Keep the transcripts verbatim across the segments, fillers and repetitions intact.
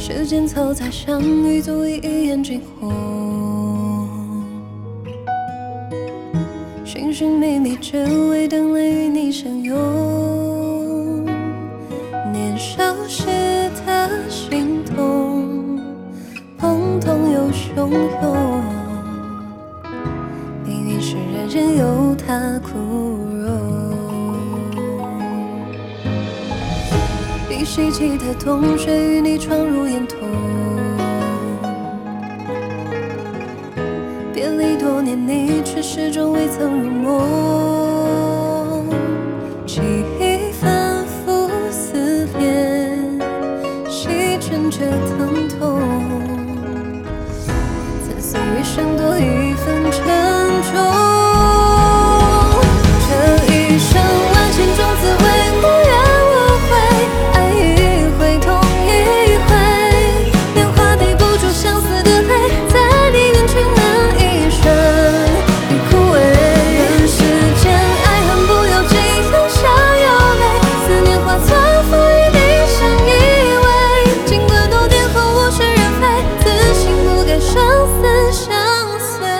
时间凑杂相遇，足以一眼惊鸿。寻寻觅觅，只为等来与你相拥。年少时的心痛，懵懂又汹涌。命运是人人有它枯荣。一袭起的冬雪，与你闯入眼瞳。别离多年，你却始终未曾入梦。记忆反复思念，细沉着疼痛，曾随余生多一份沉重。这一生万千种滋味，无怨无悔，爱一回痛一回，莲花抵不住相思的泪，在你远去那一瞬已枯萎。人世间爱恨不由己，有笑有泪，思念化作风与你相依偎。经过多年后物是人非，此心不改，生死相随。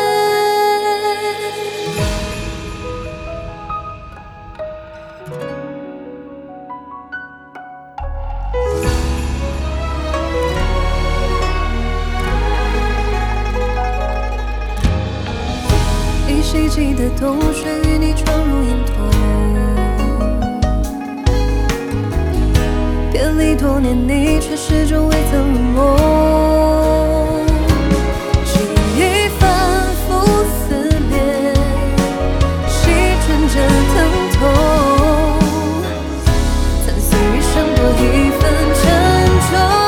一袭起的冬雪，与你闯入眼瞳。别离多年，你却始终未曾入梦。记忆反复思念，细沉着疼痛，曾随余生多一份沉重。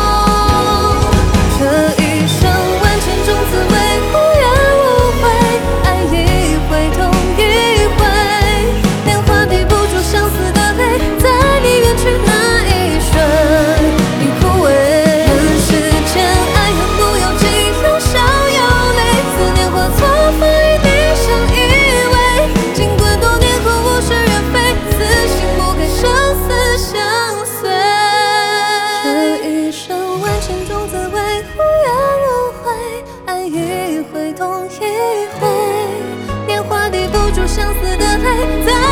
这一生万千种滋味，无怨无悔，爱一回痛一回，莲花抵不住相思的泪，在你远去那一瞬已枯萎。人世间爱恨不由己，有笑有泪，思念化作风与你相依偎。经过多年后物是人非，此心不改，生死相随。这一生万千种滋味，无怨无悔，爱一回痛一回，莲花抵不住相思的泪，在